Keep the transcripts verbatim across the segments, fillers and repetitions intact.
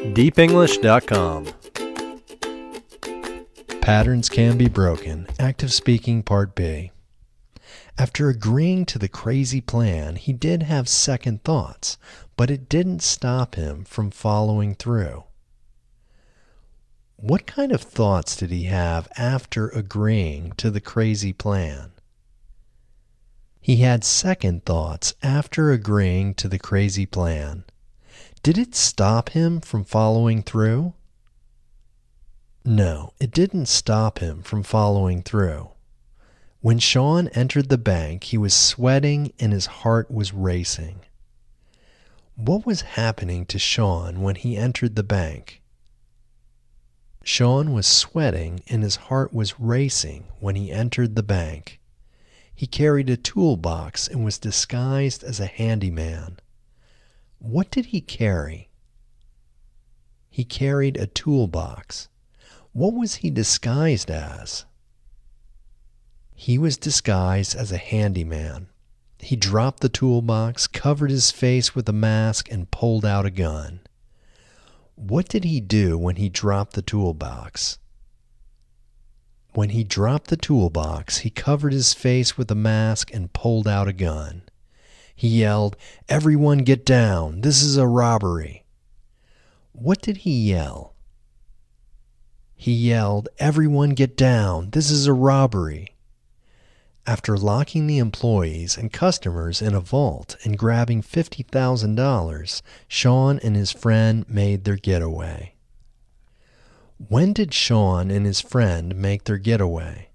deep english dot com. Patterns Can Be Broken, Active Speaking Part B. After agreeing to the crazy plan, he did have second thoughts, but it didn't stop him from following through. What kind of thoughts did he have after agreeing to the crazy plan? He had second thoughts after agreeing to the crazy plan. Did it stop him from following through? No, it didn't stop him from following through. When Sean entered the bank, he was sweating and his heart was racing. What was happening to Sean when he entered the bank? Sean was sweating and his heart was racing when he entered the bank. He carried a toolbox and was disguised as a handyman. What did he carry? He carried a toolbox. What was he disguised as? He was disguised as a handyman. He dropped the toolbox, covered his face with a mask, and pulled out a gun. What did he do when he dropped the toolbox? When he dropped the toolbox, he covered his face with a mask and pulled out a gun. He yelled, "Everyone get down! This is a robbery!" What did he yell? He yelled, "Everyone get down! This is a robbery!" After locking the employees and customers in a vault and grabbing fifty thousand dollars, Sean and his friend made their getaway. When did Sean and his friend make their getaway?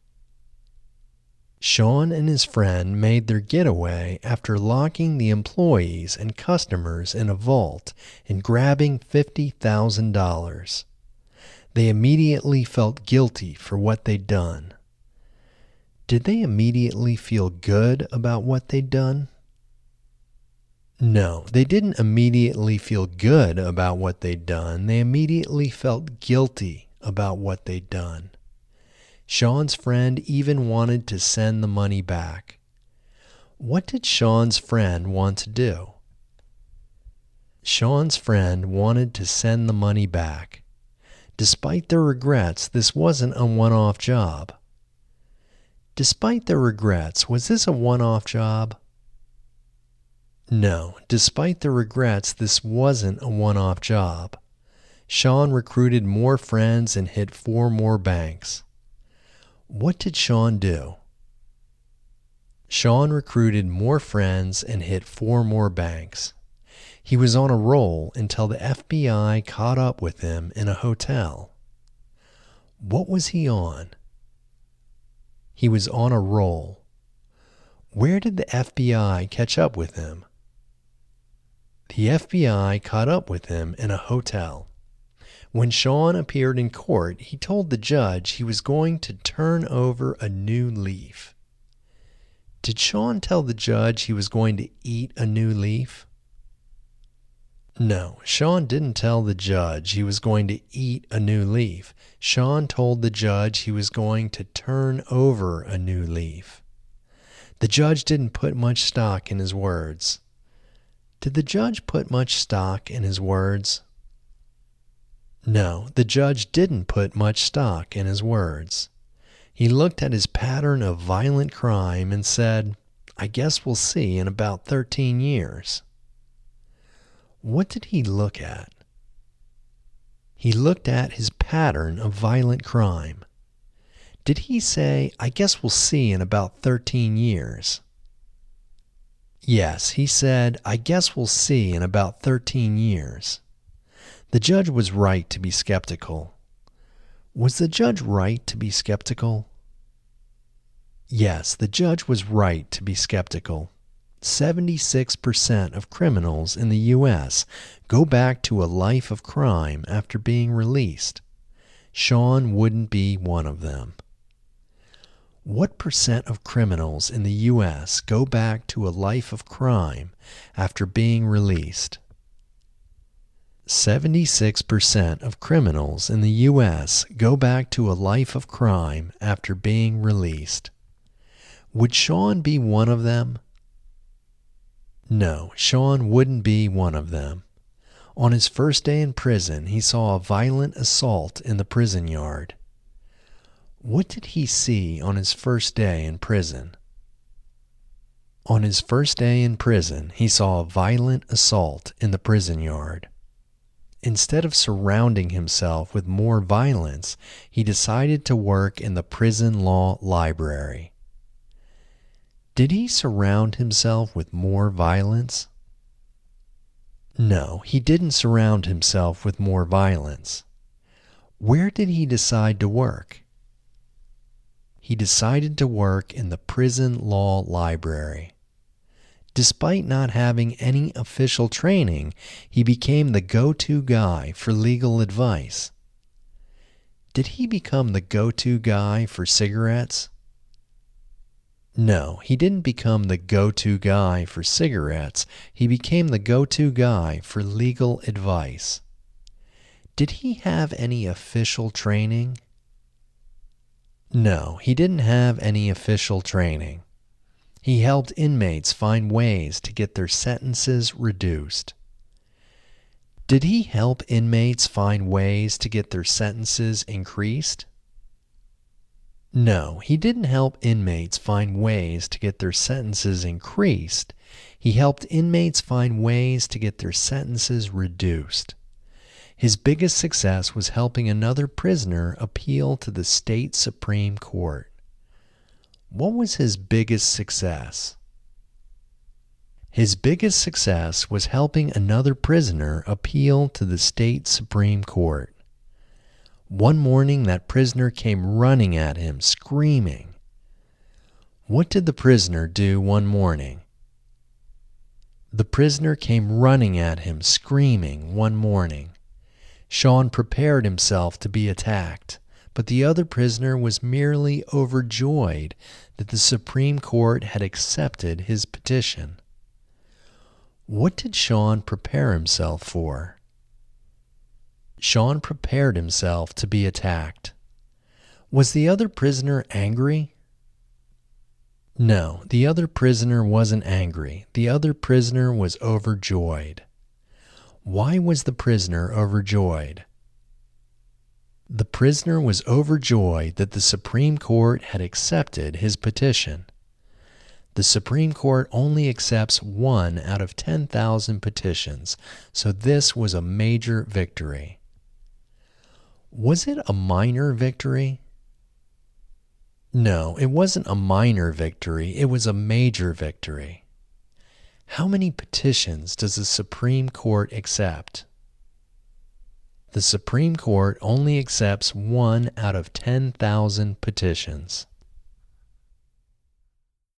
Sean and his friend made their getaway after locking the employees and customers in a vault and grabbing fifty thousand dollars. They immediately felt guilty for what they'd done. Did they immediately feel good about what they'd done? No, they didn't immediately feel good about what they'd done. They immediately felt guilty about what they'd done. Sean's friend even wanted to send the money back. What did Sean's friend want to do? Sean's friend wanted to send the money back. Despite their regrets, this wasn't a one-off job. Despite their regrets, was this a one-off job? No, despite their regrets, this wasn't a one-off job. Sean recruited more friends and hit four more banks. What did Sean do? Sean recruited more friends and hit four more banks. He was on a roll until the F B I caught up with him in a hotel. What was he on? He was on a roll. Where did the F B I catch up with him? The F B I caught up with him in a hotel. When Sean appeared in court, he told the judge he was going to turn over a new leaf. Did Sean tell the judge he was going to eat a new leaf? No, Sean didn't tell the judge he was going to eat a new leaf. Sean told the judge he was going to turn over a new leaf. The judge didn't put much stock in his words. Did the judge put much stock in his words? No, the judge didn't put much stock in his words. He looked at his pattern of violent crime and said, "I guess we'll see in about thirteen years. What did he look at? He looked at his pattern of violent crime. Did he say, "I guess we'll see in about thirteen years"? Yes, he said, "I guess we'll see in about thirteen years. The judge was right to be skeptical. Was the judge right to be skeptical? Yes, the judge was right to be skeptical. seventy-six percent of criminals in the U S go back to a life of crime after being released. Sean wouldn't be one of them. What percent of criminals in the U S go back to a life of crime after being released? seventy-six percent of criminals in the U S go back to a life of crime after being released. Would Sean be one of them? No, Sean wouldn't be one of them. On his first day in prison, he saw a violent assault in the prison yard. What did he see on his first day in prison? On his first day in prison, he saw a violent assault in the prison yard. Instead of surrounding himself with more violence, he decided to work in the prison law library. Did he surround himself with more violence? No, he didn't surround himself with more violence. Where did he decide to work? He decided to work in the prison law library. Despite not having any official training, he became the go-to guy for legal advice. Did he become the go-to guy for cigarettes? No, he didn't become the go-to guy for cigarettes. He became the go-to guy for legal advice. Did he have any official training? No, he didn't have any official training. He helped inmates find ways to get their sentences reduced. Did he help inmates find ways to get their sentences increased? No, he didn't help inmates find ways to get their sentences increased. He helped inmates find ways to get their sentences reduced. His biggest success was helping another prisoner appeal to the state Supreme Court. What was his biggest success? His biggest success was helping another prisoner appeal to the state Supreme Court. One morning, that prisoner came running at him, screaming. What did the prisoner do one morning? The prisoner came running at him, screaming one morning. Sean prepared himself to be attacked, but the other prisoner was merely overjoyed that the Supreme Court had accepted his petition. What did Sean prepare himself for? Sean prepared himself to be attacked. Was the other prisoner angry? No, the other prisoner wasn't angry. The other prisoner was overjoyed. Why was the prisoner overjoyed? The prisoner was overjoyed that the Supreme Court had accepted his petition. The Supreme Court only accepts one out of ten thousand petitions, so this was a major victory. Was it a minor victory? No, it wasn't a minor victory. It was a major victory. How many petitions does the Supreme Court accept? The Supreme Court only accepts one out of ten thousand petitions.